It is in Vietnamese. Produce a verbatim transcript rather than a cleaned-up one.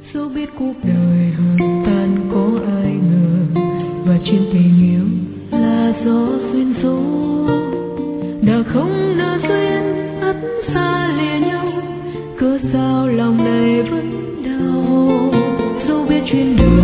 dẫu biết cuộc đời hơn tan có ai ngờ, và chuyện tình yêu là gió duyên số, đã không nỡ duyên ắt xa lìa nhau, cớ sao lòng này vẫn đau. Dẫu biết chuyện đời